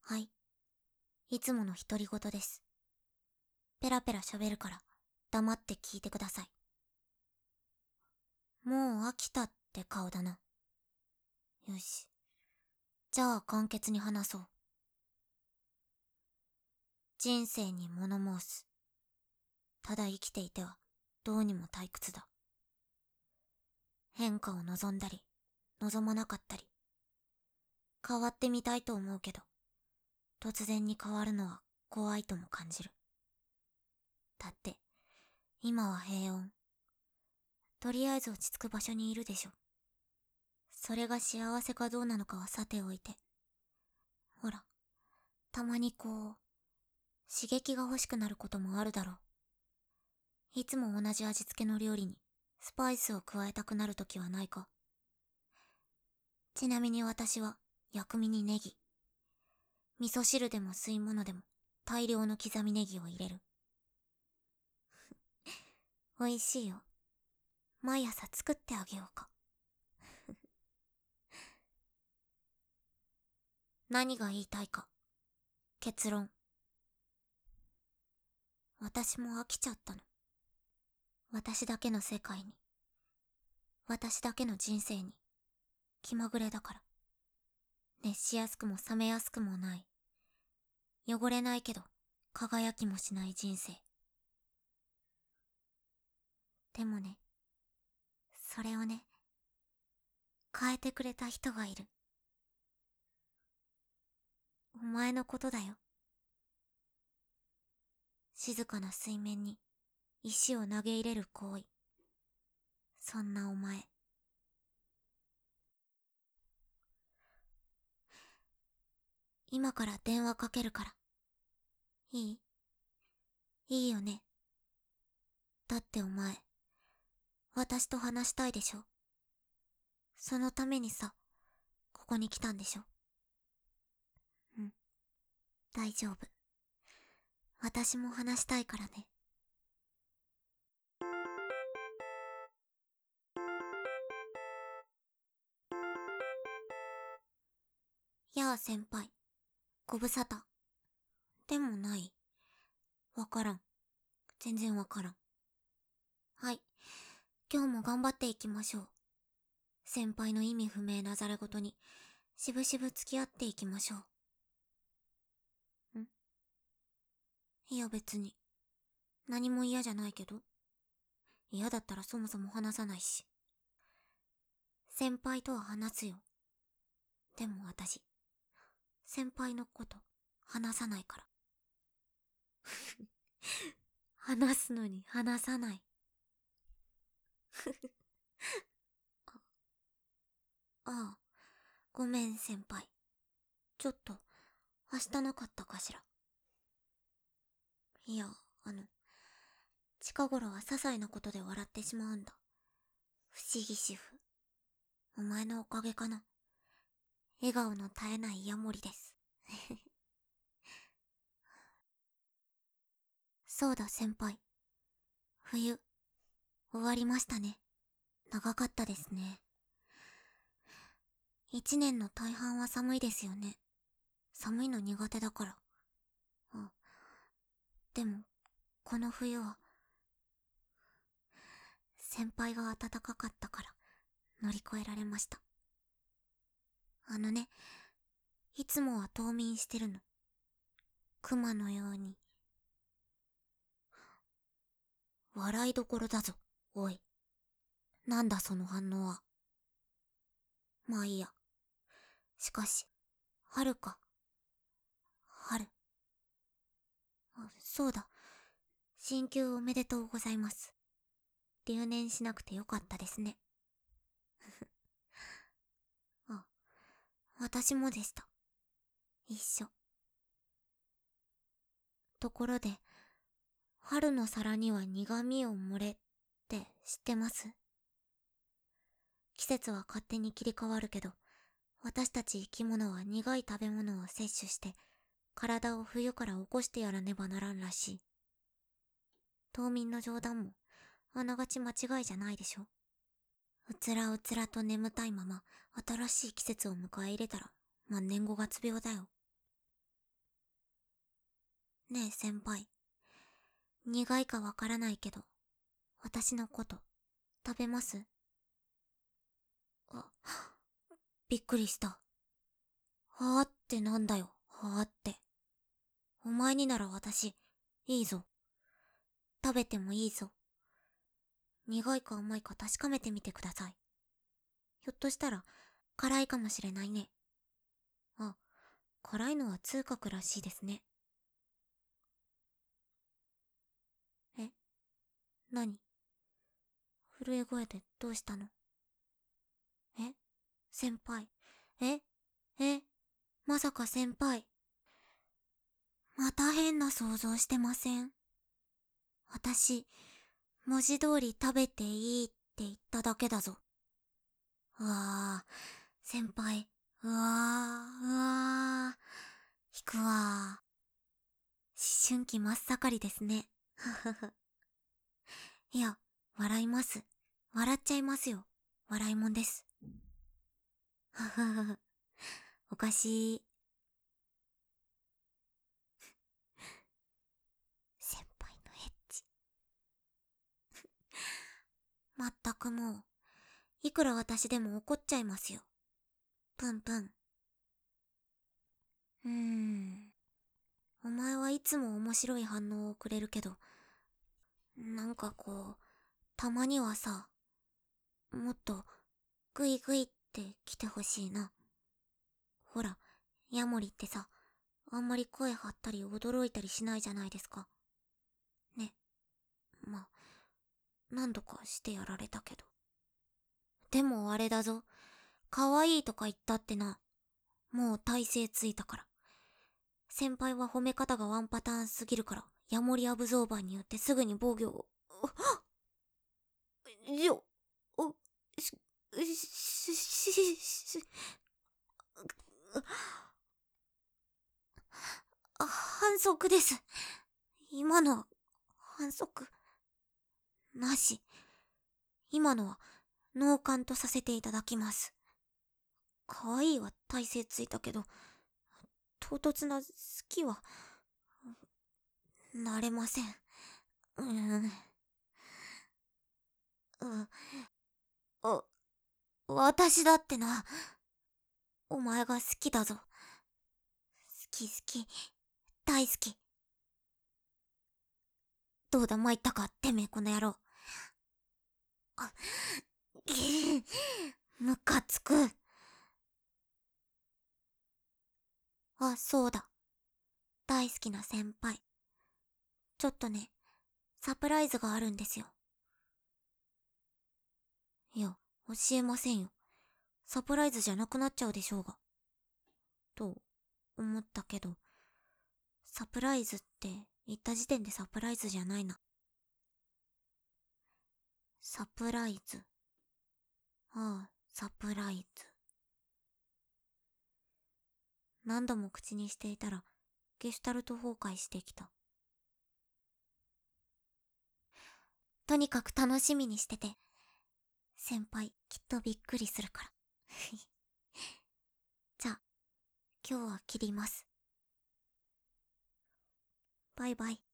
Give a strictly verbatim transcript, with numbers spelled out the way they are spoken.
はい。いつもの独り言です。ペラペラ喋るから黙って聞いてください。もう飽きたって顔だな。よし。じゃあ簡潔に話そう。人生に物申す。ただ生きていてはどうにも退屈だ。変化を望んだり、望まなかったり。変わってみたいと思うけど、突然に変わるのは怖いとも感じる。だって、今は平穏。とりあえず落ち着く場所にいるでしょ。それが幸せかどうなのかはさておいて。ほら、たまにこう、刺激が欲しくなることもあるだろう。いつも同じ味付けの料理にスパイスを加えたくなるときはないか。ちなみに私は薬味にネギ。味噌汁でも吸い物でも大量の刻みネギを入れる。美味しいよ。毎朝作ってあげようか。何が言いたいか。結論。私も飽きちゃったの。私だけの世界に。私だけの人生に。気まぐれだから。熱しやすくも冷めやすくもない。汚れないけど輝きもしない人生。でもね、それをね、変えてくれた人がいる。お前のことだよ。静かな水面に石を投げ入れる行為。そんなお前。今から電話かけるから。いい？いいよね。だってお前、私と話したいでしょ。そのためにさ、ここに来たんでしょ。うん、大丈夫。私も話したいからね。やあ先輩、ご無沙汰。でもない。わからん。全然わからん。はい。今日も頑張っていきましょう。先輩の意味不明なざれ言に、しぶしぶ付き合っていきましょう。ん？いや別に。何も嫌じゃないけど。嫌だったらそもそも話さないし。先輩とは話すよ。でも私、先輩のこと話さないから。話すのに話さない。ああ、ごめん先輩。ちょっと、明日なかったかしら。いや、あの、近頃は些細なことで笑ってしまうんだ。不思議主婦。お前のおかげかな。笑顔の絶えないヤモリです。そうだ先輩。冬、終わりましたね。長かったですね。一年の大半は寒いですよね。寒いの苦手だから。あ、でも、この冬は、先輩が暖かかったから乗り越えられました。あのね、いつもは冬眠してるの。熊のように。笑いどころだぞ、おい。なんだその反応は。まあいいや。しかし、春か。春。あ、そうだ。進級おめでとうございます。留年しなくてよかったですね。あ、私もでした。一緒。ところで、春の皿には苦味を盛れって知ってます？季節は勝手に切り替わるけど、私たち生き物は苦い食べ物を摂取して、体を冬から起こしてやらねばならんらしい。冬眠の冗談も、あながち間違いじゃないでしょ。うつらうつらと眠たいまま、新しい季節を迎え入れたら、万年ごがつ病だよ。 ねえ先輩。苦いかわからないけど、私のこと、食べます？あ、びっくりした。はーってなんだよ、はーって。お前になら私、いいぞ。食べてもいいぞ。苦いか甘いか確かめてみてください。ひょっとしたら、辛いかもしれないね。あ、辛いのは痛覚らしいですね。え、何？震え声でどうしたの？え、先輩。え、え、まさか先輩。また変な想像してません？私、文字通り食べていいって言っただけだぞ。うわぁ、先輩。うわぁ、うわぁ。引くわぁ。思春期真っ盛りですね。ふふふ。いや、笑います。笑っちゃいますよ。笑いもんです。ふふふ。おかしい。先輩のエッチ。まったくもう、いくら私でも怒っちゃいますよ。プンプン。うーん。お前はいつも面白い反応をくれるけど、なんかこう、たまにはさ、もっと、グイグイって来てほしいな。ほら、ヤモリってさ、あんまり声張ったり驚いたりしないじゃないですか。ね。まあ、何度かしてやられたけど。でもあれだぞ。可愛いとか言ったってな。もう体勢ついたから。先輩は褒め方がワンパターンすぎるから、ヤモリアブゾーバーによってすぐに防御を。じょ、お、し、し、し、し、あ、反則です。今のは、反則。なし。今のは、脳幹とさせていただきます。可愛いは体勢ついたけど、唐突な好きは、なれません。うーん。う、お、私だってな。お前が好きだぞ。好き好き。大好き。どうだ参ったか、てめえこの野郎。あ、げぇ、ムカつく。あ、そうだ。大好きな先輩。ちょっとね、サプライズがあるんですよ。いや、教えませんよ。サプライズじゃなくなっちゃうでしょうが。と、思ったけど、サプライズって言った時点でサプライズじゃないな。サプライズ。ああ、サプライズ。何度も口にしていたら、ゲシュタルト崩壊してきた。とにかく楽しみにしてて。先輩、きっとびっくりするから。じゃあ、今日は切ります。バイバイ。